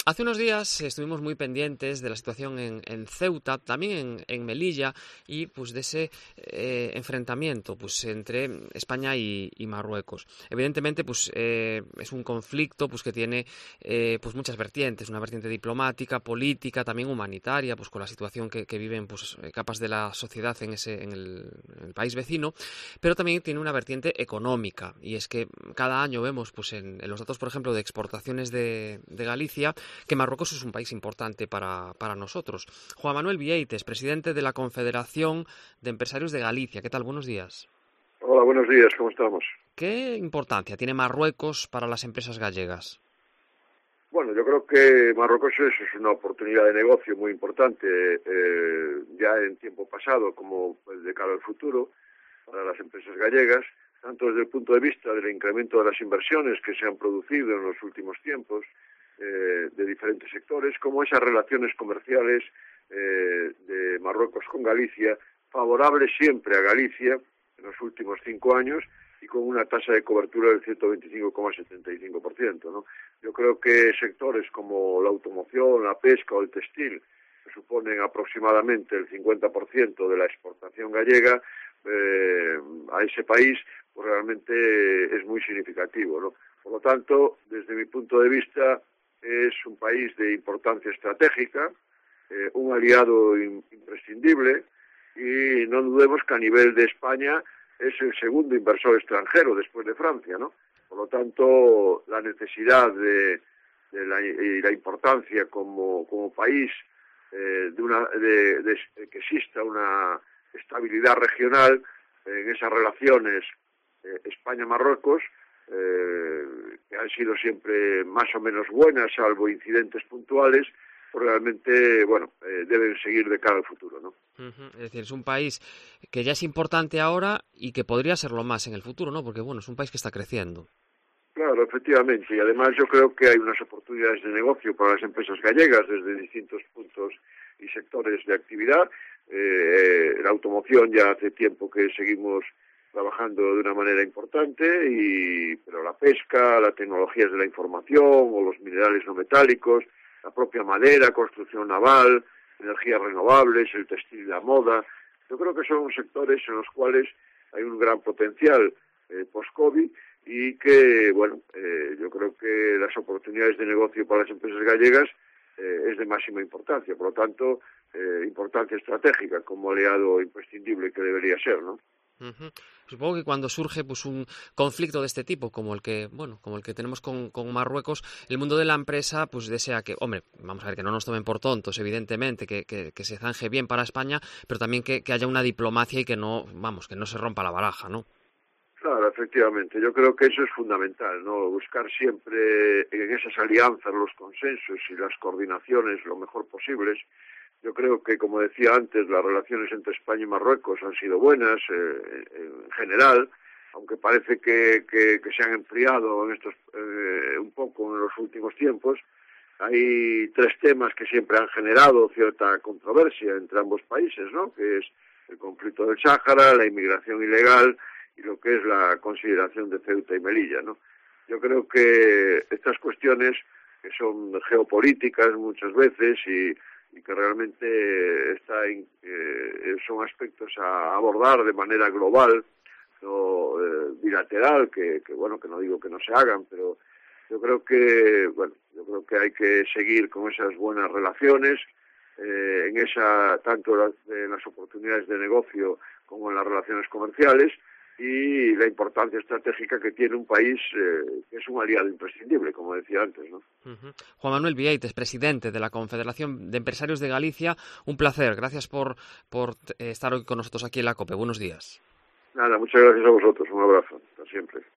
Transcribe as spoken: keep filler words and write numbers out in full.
Hace unos días estuvimos muy pendientes de la situación en, en Ceuta, también en, en Melilla, y pues de ese eh, enfrentamiento pues entre España y, y Marruecos. Evidentemente, pues eh, es un conflicto pues que tiene eh, pues muchas vertientes, una vertiente diplomática, política, también humanitaria, pues con la situación que, que viven pues capas de la sociedad en ese en el, en el país vecino, pero también tiene una vertiente económica, y es que cada año vemos pues en, en los datos, por ejemplo, de exportaciones de, de Galicia, que Marruecos es un país importante para, para nosotros. Juan Manuel Vieites, presidente de la Confederación de Empresarios de Galicia. ¿Qué tal? Buenos días. Hola, buenos días. ¿Cómo estamos? ¿Qué importancia tiene Marruecos para las empresas gallegas? Bueno, yo creo que Marruecos es, es una oportunidad de negocio muy importante, eh, ya en tiempo pasado como pues, de cara al futuro para las empresas gallegas, tanto desde el punto de vista del incremento de las inversiones que se han producido en los últimos tiempos, eh, de diferentes sectores, como esas relaciones comerciales eh, de Marruecos con Galicia, favorables siempre a Galicia en los últimos cinco años, y con una tasa de cobertura del ciento veinticinco coma setenta y cinco por ciento, ¿no? Yo creo que sectores como la automoción, la pesca o el textil, que suponen aproximadamente el cincuenta por ciento de la exportación gallega eh, a ese país, pues realmente es muy significativo, ¿no? Por lo tanto, desde mi punto de vista, es un país de importancia estratégica, eh, un aliado in, imprescindible, y no dudemos que a nivel de España es el segundo inversor extranjero después de Francia, ¿no? Por lo tanto, la necesidad de, de la, y la importancia como, como país eh, de, una, de, de que exista una estabilidad regional en esas relaciones eh, España-Marruecos, eh, que han sido siempre más o menos buenas, salvo incidentes puntuales, pues realmente, bueno, eh, deben seguir de cara al futuro, ¿no? Uh-huh. Es decir, es un país que ya es importante ahora y que podría serlo más en el futuro, ¿no? Porque, bueno, es un país que está creciendo. Claro, efectivamente, y además yo creo que hay unas oportunidades de negocio para las empresas gallegas desde distintos puntos y sectores de actividad. Eh, la automoción ya hace tiempo que seguimos trabajando de una manera importante, y pero la pesca, las tecnologías de la información o los minerales no metálicos, la propia madera, construcción naval, energías renovables, el textil y la moda, yo creo que son sectores en los cuales hay un gran potencial eh, post-COVID, y que, bueno, eh, yo creo que las oportunidades de negocio para las empresas gallegas eh, es de máxima importancia, por lo tanto, eh, importancia estratégica como aliado imprescindible que debería ser, ¿no? Uh-huh. Supongo que cuando surge pues un conflicto de este tipo, como el que, bueno, como el que tenemos con, con Marruecos, el mundo de la empresa pues desea que, hombre, vamos a ver, que no nos tomen por tontos, evidentemente, que, que, que se zanje bien para España, pero también que, que haya una diplomacia y que no, vamos, que no se rompa la baraja, ¿no? Claro, efectivamente. Yo creo que eso es fundamental, ¿no? Buscar siempre en esas alianzas los consensos y las coordinaciones lo mejor posibles. Yo creo que, como decía antes, las relaciones entre España y Marruecos han sido buenas eh, en general, aunque parece que, que, que se han enfriado en estos eh, un poco en los últimos tiempos. Hay tres temas que siempre han generado cierta controversia entre ambos países, ¿no? Que es el conflicto del Sáhara, la inmigración ilegal y lo que es la consideración de Ceuta y Melilla, ¿no? Yo creo que estas cuestiones, que son geopolíticas muchas veces y y que realmente está en, eh, son aspectos a abordar de manera global, no eh, bilateral, que, que bueno, que no digo que no se hagan, pero yo creo que bueno, yo creo que hay que seguir con esas buenas relaciones, eh, en esa tanto las, en las oportunidades de negocio como en las relaciones comerciales, y la importancia estratégica que tiene un país eh, que es un aliado imprescindible, como decía antes, ¿no? Uh-huh. Juan Manuel Vieites, presidente de la Confederación de Empresarios de Galicia, un placer. Gracias por, por estar hoy con nosotros aquí en la COPE. Buenos días. Nada, muchas gracias a vosotros. Un abrazo. Hasta siempre.